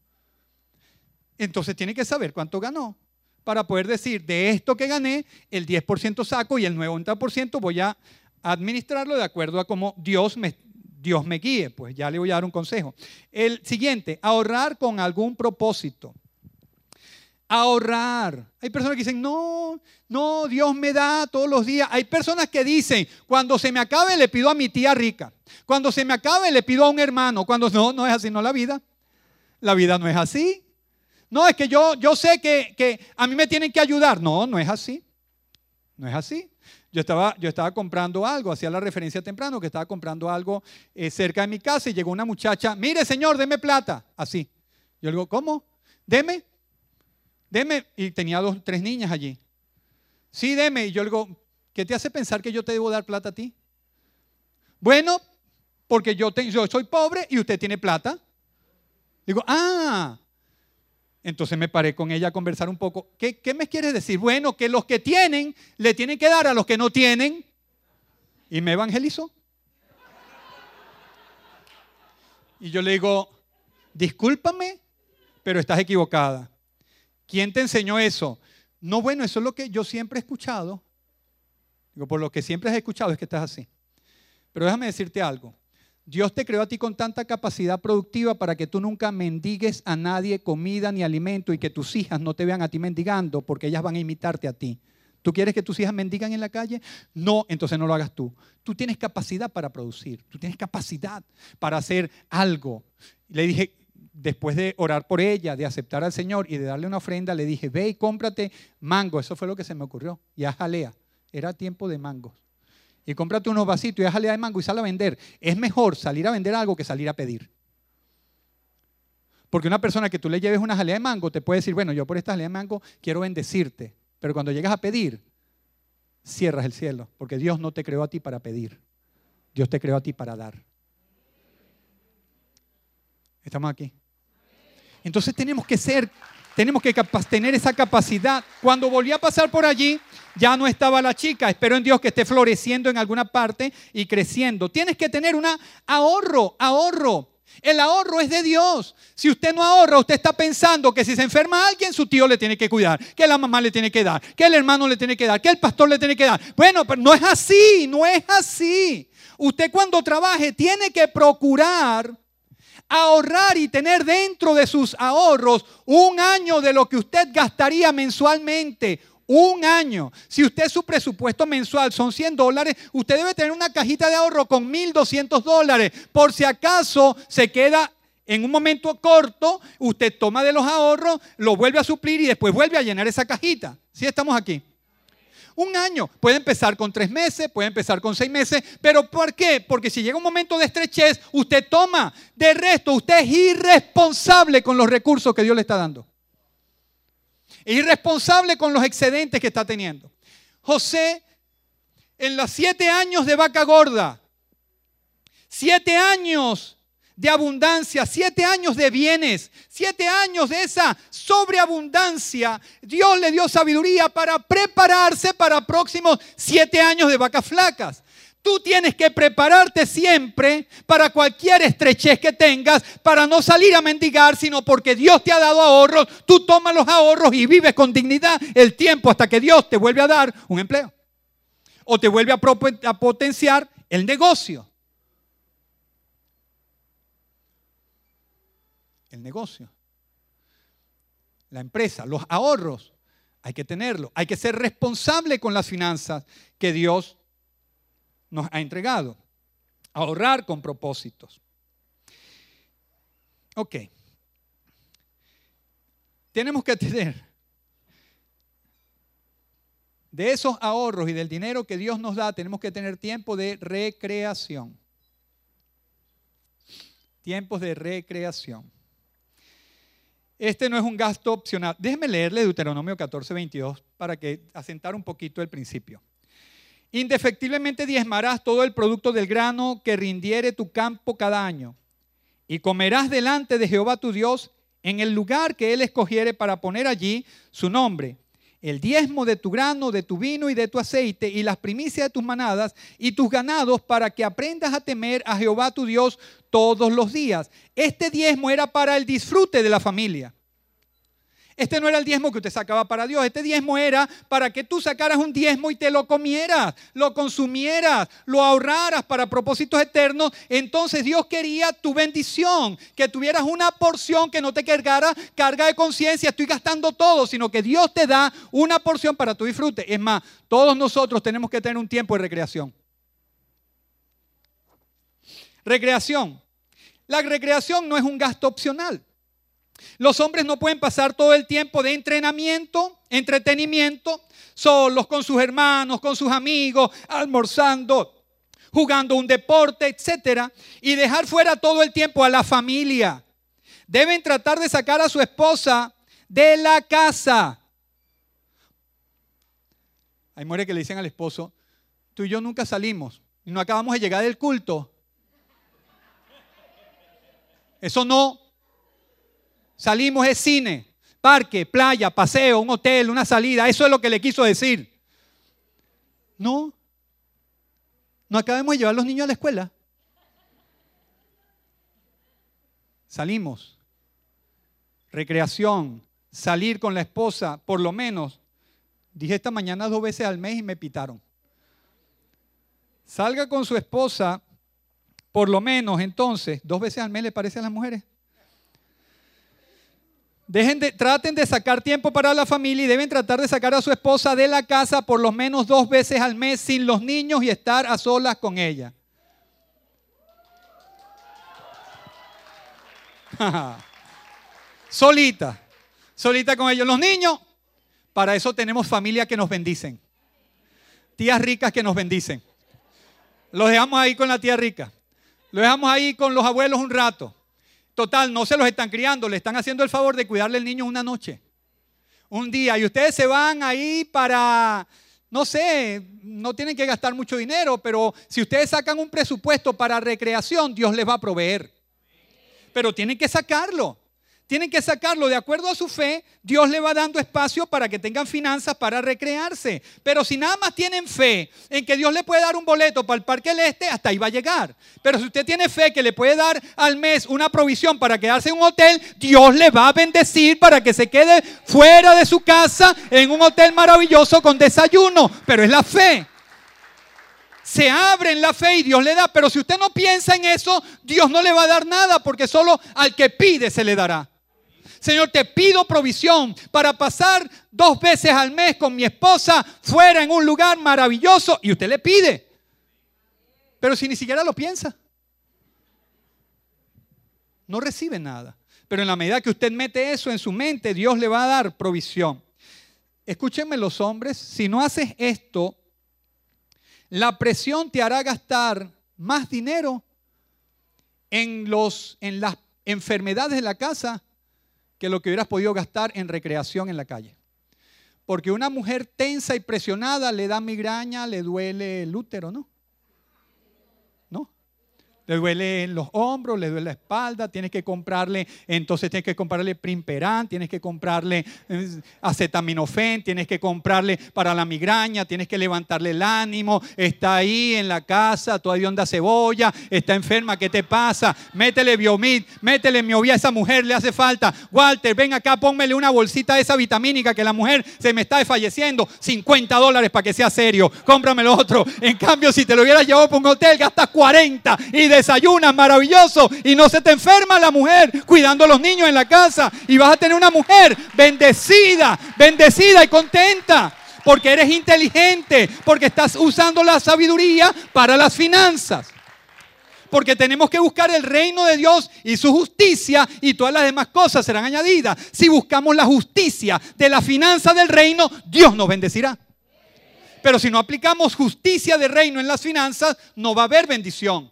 Entonces tiene que saber cuánto ganó. Para poder decir, de esto que gané, el diez por ciento saco y el noventa por ciento voy a administrarlo de acuerdo a cómo Dios me, Dios me guíe. Pues ya le voy a dar un consejo. El siguiente, ahorrar con algún propósito. Ahorrar. Hay personas que dicen, no, no, Dios me da todos los días. Hay personas que dicen, cuando se me acabe le pido a mi tía rica. Cuando se me acabe le pido a un hermano. Cuando no, no es así, no la vida. La vida no es así. No, es que yo, yo sé que, que a mí me tienen que ayudar. No, no es así. No es así. Yo estaba, yo estaba comprando algo, hacía la referencia temprano, que estaba comprando algo eh, cerca de mi casa y llegó una muchacha, mire señor, deme plata. Así. Yo le digo, ¿cómo? Deme. Deme. Y tenía dos, tres niñas allí. Sí, deme. Y yo le digo, ¿qué te hace pensar que yo te debo dar plata a ti? Bueno, porque yo, te, yo soy pobre y usted tiene plata. Digo, ah. Entonces me paré con ella a conversar un poco. ¿Qué, qué me quieres decir? Bueno, que los que tienen le tienen que dar a los que no tienen. Y me evangelizó. Y yo le digo, discúlpame, pero estás equivocada. ¿Quién te enseñó eso? No, bueno, eso es lo que yo siempre he escuchado. Digo, por lo que siempre has escuchado es que estás así. Pero déjame decirte algo. Dios te creó a ti con tanta capacidad productiva para que tú nunca mendigues a nadie comida ni alimento y que tus hijas no te vean a ti mendigando porque ellas van a imitarte a ti. ¿Tú quieres que tus hijas mendigan en la calle? No, entonces no lo hagas tú. Tú tienes capacidad para producir, tú tienes capacidad para hacer algo. Le dije, después de orar por ella, de aceptar al Señor y de darle una ofrenda, le dije, ve y cómprate mango. Eso fue lo que se me ocurrió. Y haz jalea. Era tiempo de mangos. Y cómprate unos vasitos y haz jalea de mango y sal a vender. Es mejor salir a vender algo que salir a pedir. Porque una persona que tú le lleves una jalea de mango te puede decir, bueno, yo por esta jalea de mango quiero bendecirte. Pero cuando llegas a pedir, cierras el cielo. Porque Dios no te creó a ti para pedir. Dios te creó a ti para dar. ¿Estamos aquí? Entonces tenemos que ser, tenemos que tener esa capacidad. Cuando volví a pasar por allí, ya no estaba la chica. Espero en Dios que esté floreciendo en alguna parte y creciendo. Tienes que tener un ahorro, ahorro. El ahorro es de Dios. Si usted no ahorra, usted está pensando que si se enferma alguien, su tío le tiene que cuidar, que la mamá le tiene que dar, que el hermano le tiene que dar, que el pastor le tiene que dar. Bueno, pero no es así, no es así. Usted cuando trabaje tiene que procurar ahorrar y tener dentro de sus ahorros un año de lo que usted gastaría mensualmente. Un año. Si usted su presupuesto mensual son cien dólares, usted debe tener una cajita de ahorro con mil doscientos dólares. Por si acaso se queda en un momento corto, usted toma de los ahorros, lo vuelve a suplir y después vuelve a llenar esa cajita. ¿Sí estamos aquí? Un año. Puede empezar con tres meses, puede empezar con seis meses. ¿Pero por qué? Porque si llega un momento de estrechez, usted toma. De resto, usted es irresponsable con los recursos que Dios le está dando. Es irresponsable con los excedentes que está teniendo. José, en los siete años de vaca gorda, siete años de abundancia, siete años de bienes, siete años de esa sobreabundancia, Dios le dio sabiduría para prepararse para próximos siete años de vacas flacas. Tú tienes que prepararte siempre para cualquier estrechez que tengas, para no salir a mendigar, sino porque Dios te ha dado ahorros. Tú tomas los ahorros y vives con dignidad el tiempo hasta que Dios te vuelve a dar un empleo. O te vuelve a, a potenciar el negocio. El negocio. La empresa, los ahorros. Hay que tenerlo. Hay que ser responsable con las finanzas que Dios nos ha entregado. Ahorrar con propósitos. Ok. Tenemos que tener de esos ahorros y del dinero que Dios nos da, tenemos que tener tiempo de recreación. Tiempos de recreación. Este no es un gasto opcional. Déjeme leerle Deuteronomio catorce, veintidós para que asentar un poquito el principio. Indefectiblemente diezmarás todo el producto del grano que rindiere tu campo cada año, y comerás delante de Jehová tu Dios en el lugar que Él escogiere para poner allí su nombre. El diezmo de tu grano, de tu vino y de tu aceite, y las primicias de tus manadas y tus ganados, para que aprendas a temer a Jehová tu Dios todos los días. Este diezmo era para el disfrute de la familia. Este no era el diezmo que usted sacaba para Dios. Este diezmo era para que tú sacaras un diezmo y te lo comieras, lo consumieras, lo ahorraras para propósitos eternos. Entonces Dios quería tu bendición, que tuvieras una porción que no te cargara carga de conciencia. Estoy gastando todo, sino que Dios te da una porción para tu disfrute. Es más, todos nosotros tenemos que tener un tiempo de recreación. Recreación. La recreación no es un gasto opcional. Los hombres no pueden pasar todo el tiempo de entrenamiento, entretenimiento, solos, con sus hermanos, con sus amigos, almorzando, jugando un deporte, etcétera, y dejar fuera todo el tiempo a la familia. Deben tratar de sacar a su esposa de la casa. Hay mujeres que le dicen al esposo, tú y yo nunca salimos y no acabamos de llegar del culto. Eso no. Salimos es cine, parque, playa, paseo, un hotel, una salida. Eso es lo que le quiso decir. No. No acabamos de llevar a los niños a la escuela. Salimos. Recreación. Salir con la esposa, por lo menos. Dije esta mañana dos veces al mes y me pitaron. Salga con su esposa, por lo menos entonces, dos veces al mes, ¿le parece a las mujeres? Dejen de, traten de sacar tiempo para la familia y deben tratar de sacar a su esposa de la casa por lo menos dos veces al mes sin los niños y estar a solas con ella. Solita, solita con ellos. Los niños, para eso tenemos familia que nos bendicen. Tías ricas que nos bendicen. Los dejamos ahí con la tía rica. Los dejamos ahí con los abuelos un rato. Total, no se los están criando, le están haciendo el favor de cuidarle al niño una noche, un día, y ustedes se van ahí para no sé, no tienen que gastar mucho dinero, pero si ustedes sacan un presupuesto para recreación, Dios les va a proveer. Pero tienen que sacarlo. Tienen que sacarlo de acuerdo a su fe. Dios le va dando espacio para que tengan finanzas para recrearse. Pero si nada más tienen fe en que Dios le puede dar un boleto para el Parque del Este, hasta ahí va a llegar. Pero si usted tiene fe que le puede dar al mes una provisión para quedarse en un hotel, Dios le va a bendecir para que se quede fuera de su casa en un hotel maravilloso con desayuno. Pero es la fe. Se abre en la fe y Dios le da. Pero si usted no piensa en eso, Dios no le va a dar nada, porque solo al que pide se le dará. Señor, te pido provisión para pasar dos veces al mes con mi esposa fuera en un lugar maravilloso, y usted le pide. Pero si ni siquiera lo piensa, no recibe nada. Pero en la medida que usted mete eso en su mente, Dios le va a dar provisión. Escúchenme los hombres, si no haces esto, la presión te hará gastar más dinero en, los, en las enfermedades de la casa que lo que hubieras podido gastar en recreación en la calle. Porque una mujer tensa y presionada le da migraña, le duele el útero, ¿no? ¿No? Le duele en los hombros, le duele la espalda, tienes que comprarle, entonces tienes que comprarle Primperan, tienes que comprarle eh, acetaminofén, tienes que comprarle para la migraña, tienes que levantarle el ánimo, está ahí en la casa, todavía onda cebolla, está enferma, ¿qué te pasa? Métele Biomid, métele Miovia, a esa mujer le hace falta. Walter, ven acá, pónmele una bolsita de esa vitamínica que la mujer se me está desfalleciendo, cincuenta dólares para que sea serio, cómpramelo otro. En cambio, si te lo hubieras llevado para un hotel, gastas cuarenta y de desayunas maravilloso y no se te enferma la mujer cuidando a los niños en la casa, y vas a tener una mujer bendecida, bendecida y contenta porque eres inteligente, porque estás usando la sabiduría para las finanzas. Porque tenemos que buscar el reino de Dios y su justicia, y todas las demás cosas serán añadidas. Si buscamos la justicia de la finanza del reino, Dios nos bendecirá. Pero si no aplicamos justicia de reino en las finanzas, no va a haber bendición.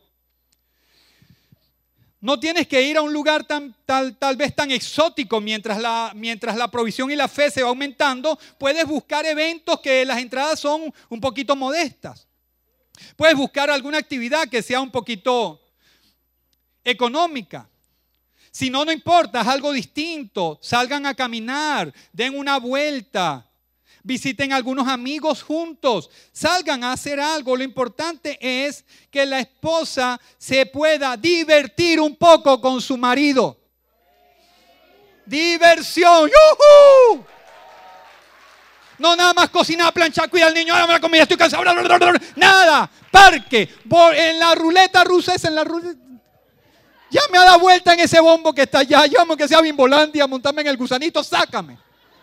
No tienes que ir a un lugar tan, tal, tal vez tan exótico mientras la, mientras la provisión y la fe se va aumentando. Puedes buscar eventos que las entradas son un poquito modestas. Puedes buscar alguna actividad que sea un poquito económica. Si no, no importa, es algo distinto. Salgan a caminar, den una vuelta. Visiten a algunos amigos juntos, salgan a hacer algo. Lo importante es que la esposa se pueda divertir un poco con su marido. Diversión. ¡Yuhu! No nada más cocinar, planchar, cuidar al niño, ahora me la comida, estoy cansado. Nada, parque, en la ruleta rusa, es en la ruleta. Ya me ha dado vuelta en ese bombo que está allá, llamo que sea Bimbolandia, montarme en el gusanito, sácame.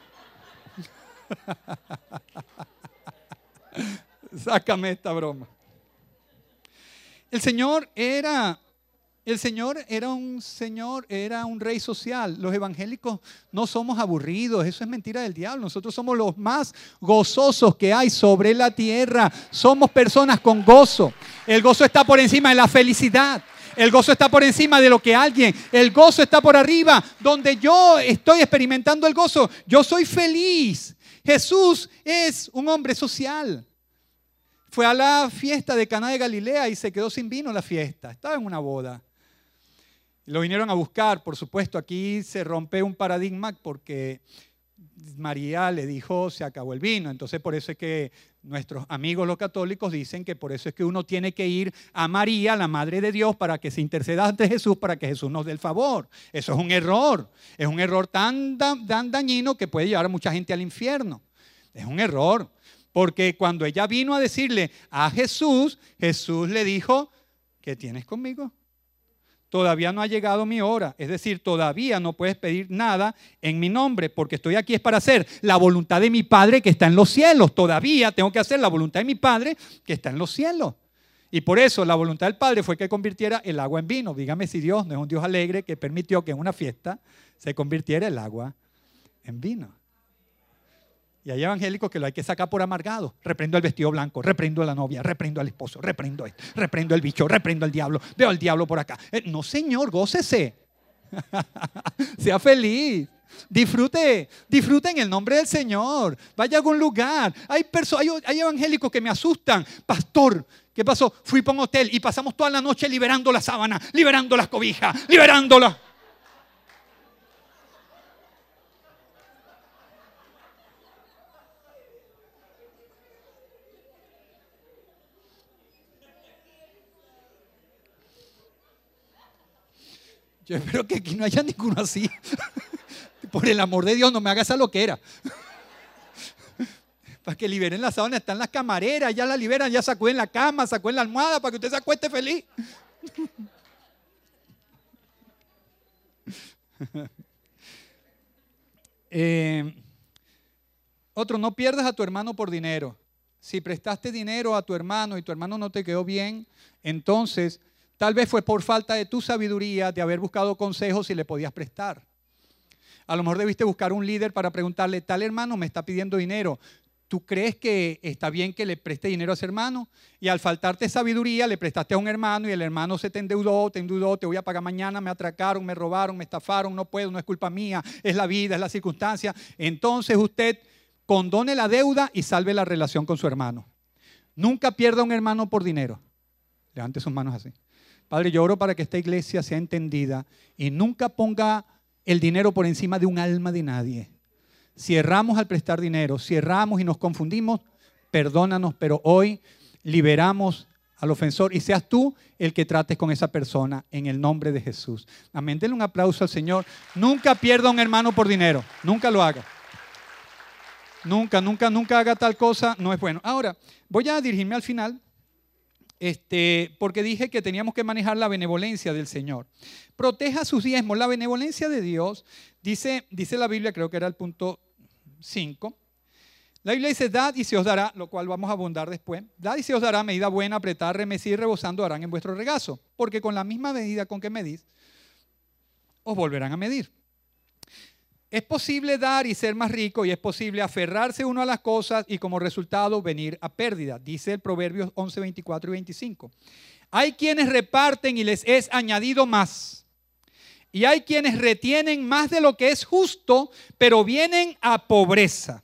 Sácame esta broma. El Señor era, el Señor era un Señor, era un rey social. Los evangélicos no somos aburridos, eso es mentira del diablo. Nosotros somos los más gozosos que hay sobre la tierra. Somos personas con gozo. El gozo está por encima de la felicidad. El gozo está por encima de lo que alguien, el gozo está por arriba. Donde yo estoy experimentando el gozo, yo soy feliz. Jesús es un hombre social. Fue a la fiesta de Caná de Galilea y se quedó sin vino la fiesta. Estaba en una boda. Lo vinieron a buscar, por supuesto. Aquí se rompe un paradigma porque María le dijo, se acabó el vino. Entonces por eso es que nuestros amigos los católicos dicen que por eso es que uno tiene que ir a María, la Madre de Dios, para que se interceda ante Jesús, para que Jesús nos dé el favor. Eso es un error. Es un error tan, tan dañino que puede llevar a mucha gente al infierno. Es un error. Porque cuando ella vino a decirle a Jesús, Jesús le dijo, ¿qué tienes conmigo? Todavía no ha llegado mi hora, es decir, todavía no puedes pedir nada en mi nombre, porque estoy aquí es para hacer la voluntad de mi Padre que está en los cielos. Todavía tengo que hacer la voluntad de mi Padre que está en los cielos. Y por eso la voluntad del Padre fue que convirtiera el agua en vino. Dígame si Dios no es un Dios alegre que permitió que en una fiesta se convirtiera el agua en vino. Y hay evangélicos que lo hay que sacar por amargado. Reprendo el vestido blanco, reprendo a la novia, reprendo al esposo, reprendo esto, reprendo el bicho, reprendo al diablo, veo al diablo por acá. Eh, no, señor, gócese. Sea feliz. Disfrute, disfrute en el nombre del Señor. Vaya a algún lugar. Hay, hay, hay evangélicos que me asustan. Pastor, ¿qué pasó? Fui para un hotel y pasamos toda la noche liberando la sábana, liberando las cobijas, liberándolas. Yo espero que aquí no haya ninguno así. Por el amor de Dios, no me haga esa loquera. Para que liberen la sábana, están las camareras, ya la liberan, ya sacuden la cama, sacuden la almohada para que usted se acueste feliz. eh, otro, no pierdas a tu hermano por dinero. Si prestaste dinero a tu hermano y tu hermano no te quedó bien, entonces tal vez fue por falta de tu sabiduría de haber buscado consejos si le podías prestar. A lo mejor debiste buscar un líder para preguntarle, tal hermano me está pidiendo dinero. ¿Tú crees que está bien que le preste dinero a ese hermano? Y al faltarte sabiduría le prestaste a un hermano y el hermano se te endeudó, te endeudó, te voy a pagar mañana, me atracaron, me robaron, me estafaron, no puedo, no es culpa mía, es la vida, es la circunstancia. Entonces usted condone la deuda y salve la relación con su hermano. Nunca pierda a un hermano por dinero. Levante sus manos así. Padre, yo oro para que esta iglesia sea entendida y nunca ponga el dinero por encima de un alma de nadie. Si erramos al prestar dinero, si erramos y nos confundimos, perdónanos, pero hoy liberamos al ofensor y seas tú el que trates con esa persona en el nombre de Jesús. Amén. Denle un aplauso al Señor. Nunca pierda a un hermano por dinero. Nunca lo haga. Nunca, nunca, nunca haga tal cosa. No es bueno. Ahora, voy a dirigirme al final. Este, porque dije que teníamos que manejar la benevolencia del Señor. Proteja sus diezmos. La benevolencia de Dios, dice, dice la Biblia, creo que era el punto cinco. La Biblia dice, dad y se os dará, lo cual vamos a abundar después. Dad y se os dará medida buena, apretar, remecir, rebosando harán en vuestro regazo. Porque con la misma medida con que medís, os volverán a medir. Es posible dar y ser más rico y es posible aferrarse uno a las cosas y como resultado venir a pérdida. Dice el Proverbios once, veinticuatro y veinticinco. Hay quienes reparten y les es añadido más. Y hay quienes retienen más de lo que es justo, pero vienen a pobreza.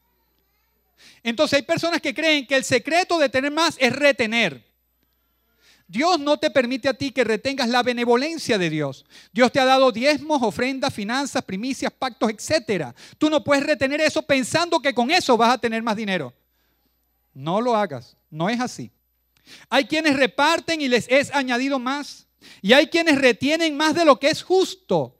Entonces hay personas que creen que el secreto de tener más es retener. Dios no te permite a ti que retengas la benevolencia de Dios. Dios te ha dado diezmos, ofrendas, finanzas, primicias, pactos, etcétera. Tú no puedes retener eso pensando que con eso vas a tener más dinero. No lo hagas, no es así. Hay quienes reparten y les es añadido más. Y hay quienes retienen más de lo que es justo.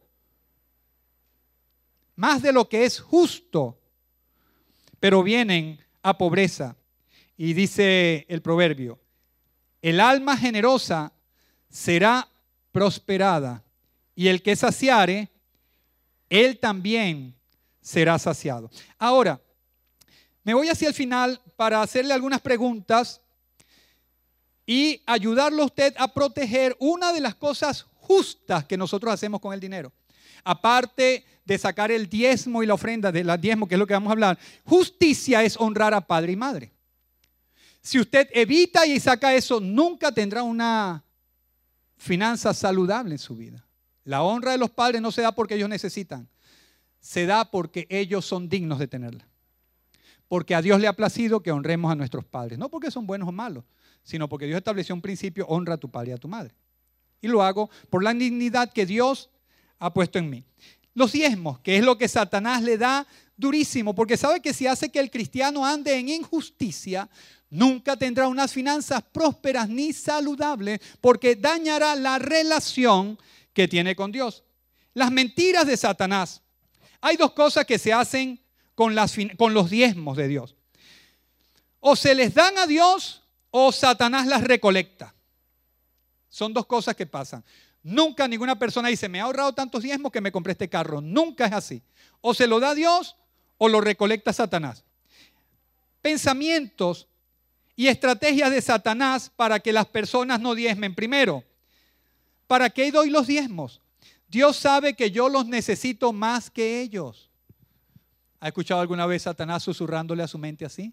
Más de lo que es justo. Pero vienen a pobreza. Y dice el proverbio, el alma generosa será prosperada, y el que saciare, él también será saciado. Ahora, me voy hacia el final para hacerle algunas preguntas y ayudarlo a usted a proteger una de las cosas justas que nosotros hacemos con el dinero. Aparte de sacar el diezmo y la ofrenda de la diezmo, que es lo que vamos a hablar, justicia es honrar a padre y madre. Si usted evita y saca eso, nunca tendrá una finanza saludable en su vida. La honra de los padres no se da porque ellos necesitan, se da porque ellos son dignos de tenerla. Porque a Dios le ha placido que honremos a nuestros padres, no porque son buenos o malos, sino porque Dios estableció un principio, honra a tu padre y a tu madre. Y lo hago por la dignidad que Dios ha puesto en mí. Los diezmos, que es lo que Satanás le da durísimo, porque sabe que si hace que el cristiano ande en injusticia, nunca tendrá unas finanzas prósperas ni saludables, porque dañará la relación que tiene con Dios. Las mentiras de Satanás. Hay dos cosas que se hacen con, las, con los diezmos de Dios. O se les dan a Dios o Satanás las recolecta. Son dos cosas que pasan. Nunca ninguna persona dice, me ha ahorrado tantos diezmos que me compré este carro. Nunca es así. O se lo da Dios o lo recolecta Satanás. Pensamientos y estrategias de Satanás para que las personas no diezmen. Primero, ¿para qué doy los diezmos? Dios sabe que yo los necesito más que ellos. ¿Ha escuchado alguna vez Satanás susurrándole a su mente así?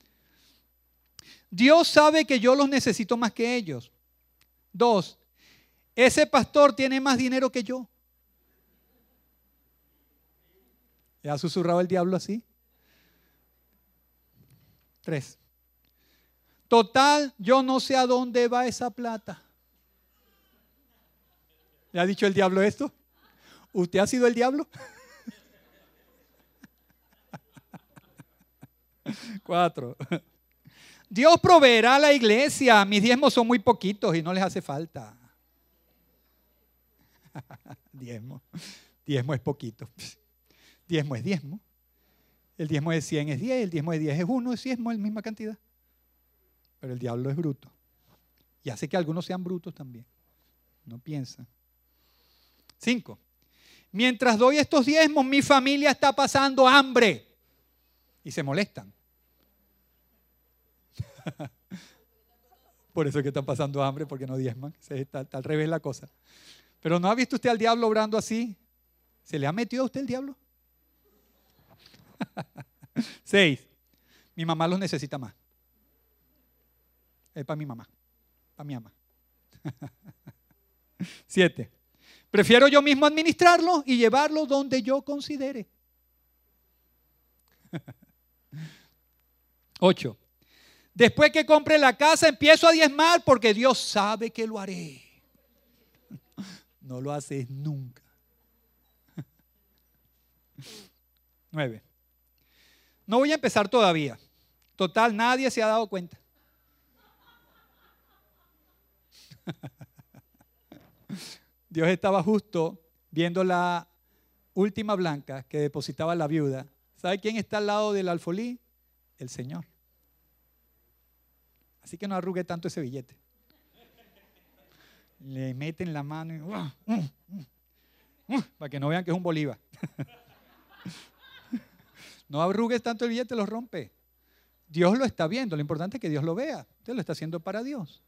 Dios sabe que yo los necesito más que ellos. Dos, ese pastor tiene más dinero que yo. ¿Le ha susurrado el diablo así? Tres. Total, yo no sé a dónde va esa plata. ¿Le ha dicho el diablo esto? ¿Usted ha sido el diablo? Cuatro. Dios proveerá a la iglesia. Mis diezmos son muy poquitos y no les hace falta. Diezmo. Diezmo es poquito. Diezmo es diezmo. El diezmo de cien es diez, el diezmo de diez es uno, es diezmo, es la misma cantidad. Pero el diablo es bruto. Y hace que algunos sean brutos también. No piensan. Cinco. Mientras doy estos diezmos, mi familia está pasando hambre. Y se molestan. Por eso es que están pasando hambre, porque no diezman. Está, está al revés la cosa. Pero ¿no ha visto usted al diablo obrando así? ¿Se le ha metido a usted el diablo? Seis. Mi mamá los necesita más. Es para mi mamá. Para mi mamá. Siete. Prefiero yo mismo administrarlo y llevarlo donde yo considere. Ocho. Después que compre la casa, empiezo a diezmar porque Dios sabe que lo haré. No lo haces nunca. Nueve. No voy a empezar todavía. Total, nadie se ha dado cuenta. Dios estaba justo viendo la última blanca que depositaba la viuda. ¿Sabe quién está al lado del alfolí? El Señor. Así que no arrugue tanto ese billete. Le meten la mano y, uh, uh, uh, uh, para que no vean que es un bolívar. No arrugues tanto el billete, lo rompe. Dios lo está viendo. Lo importante es que Dios lo vea. Usted lo está haciendo para Dios.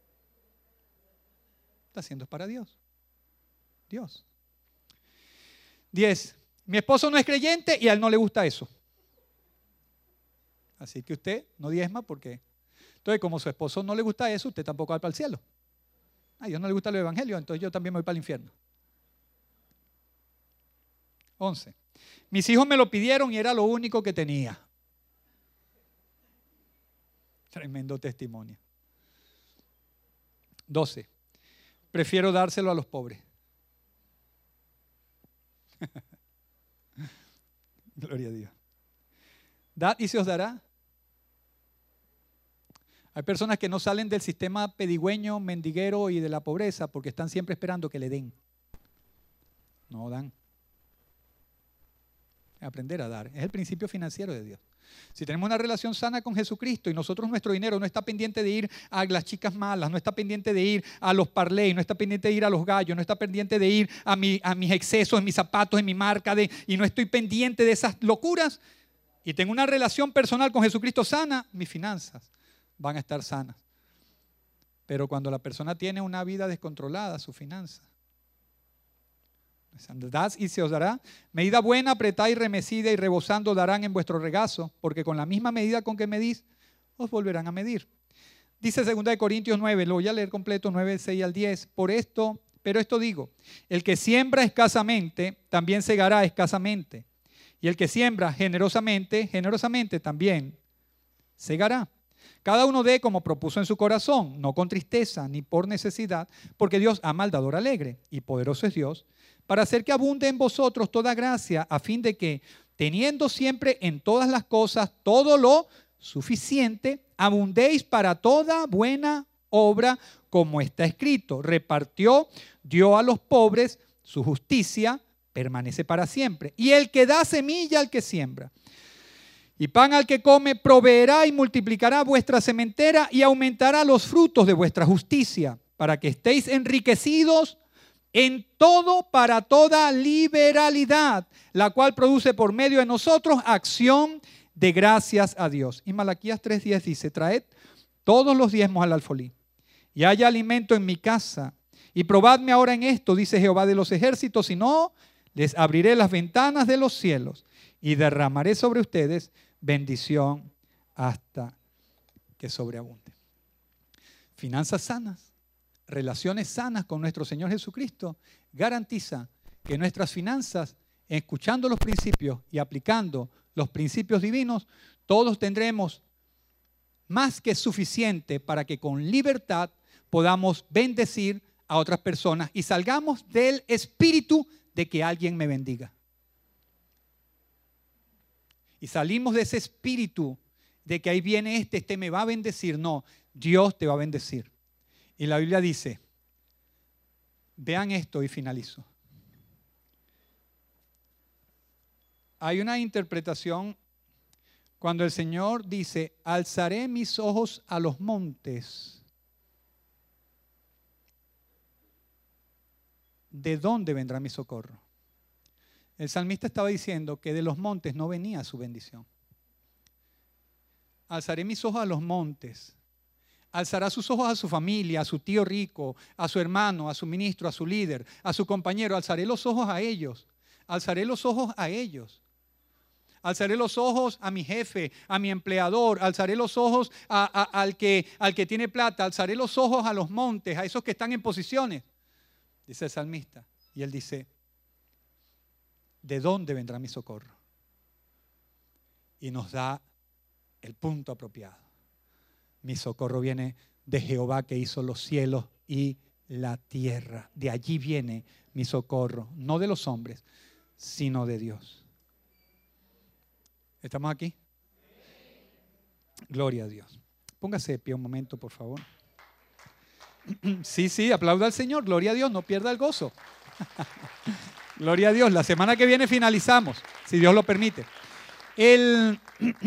Está haciendo para Dios. Dios. Diez. Mi esposo no es creyente y a él no le gusta eso. Así que usted no diezma porque... Entonces, como a su esposo no le gusta eso, usted tampoco va para el cielo. A Dios no le gusta el evangelio, entonces yo también me voy para el infierno. Once. Mis hijos me lo pidieron y era lo único que tenía. Tremendo testimonio. Doce. Prefiero dárselo a los pobres. Gloria a Dios. Dad y se os dará. Hay personas que no salen del sistema pedigüeño, mendiguero y de la pobreza porque están siempre esperando que le den. No dan. Aprender a dar. Es el principio financiero de Dios. Si tenemos una relación sana con Jesucristo y nosotros nuestro dinero no está pendiente de ir a las chicas malas, no está pendiente de ir a los parlays, no está pendiente de ir a los gallos, no está pendiente de ir a, mi, a mis excesos en mis zapatos, en mi marca, de, y no estoy pendiente de esas locuras y tengo una relación personal con Jesucristo sana, mis finanzas van a estar sanas. Pero cuando la persona tiene una vida descontrolada, su finanza, dad y se os dará. Medida buena, apretada y remecida y rebosando darán en vuestro regazo, porque con la misma medida con que medís, os volverán a medir. Dice segunda de Corintios nueve, lo voy a leer completo, nueve, seis al diez. Por esto, pero esto digo, el que siembra escasamente, también segará escasamente. Y el que siembra generosamente, generosamente también segará. Cada uno dé como propuso en su corazón, no con tristeza ni por necesidad, porque Dios ama al dador alegre, y poderoso es Dios, para hacer que abunde en vosotros toda gracia, a fin de que, teniendo siempre en todas las cosas todo lo suficiente, abundéis para toda buena obra, como está escrito. Repartió, dio a los pobres, su justicia permanece para siempre. Y el que da semilla al que siembra y pan al que come, proveerá y multiplicará vuestra sementera y aumentará los frutos de vuestra justicia, para que estéis enriquecidos en todo para toda liberalidad, la cual produce por medio de nosotros acción de gracias a Dios. Y Malaquías tres diez dice, traed todos los diezmos al alfolí, y haya alimento en mi casa, y probadme ahora en esto, dice Jehová de los ejércitos, si no, les abriré las ventanas de los cielos, y derramaré sobre ustedes bendición hasta que sobreabunde. Finanzas sanas, relaciones sanas con nuestro Señor Jesucristo, garantiza que nuestras finanzas escuchando los principios y aplicando los principios divinos, todos tendremos más que suficiente para que con libertad podamos bendecir a otras personas y salgamos del espíritu de que alguien me bendiga. Y salimos de ese espíritu de que ahí viene este, este me va a bendecir. No, Dios te va a bendecir. Y la Biblia dice, vean esto y finalizo. Hay una interpretación cuando el Señor dice, alzaré mis ojos a los montes. ¿De dónde vendrá mi socorro? El salmista estaba diciendo que de los montes no venía su bendición. Alzaré mis ojos a los montes. Alzará sus ojos a su familia, a su tío rico, a su hermano, a su ministro, a su líder, a su compañero. Alzaré los ojos a ellos. Alzaré los ojos a ellos. Alzaré los ojos a mi jefe, a mi empleador. Alzaré los ojos a, a, al, que, al que tiene plata. Alzaré los ojos a los montes, a esos que están en posiciones. Dice el salmista. Y él dice, ¿de dónde vendrá mi socorro? Y nos da el punto apropiado. Mi socorro viene de Jehová que hizo los cielos y la tierra. De allí viene mi socorro, no de los hombres, sino de Dios. ¿Estamos aquí? Gloria a Dios. Póngase de pie un momento, por favor. Sí, sí, aplauda al Señor. Gloria a Dios, no pierda el gozo. Gloria a Dios. La semana que viene finalizamos, si Dios lo permite. El...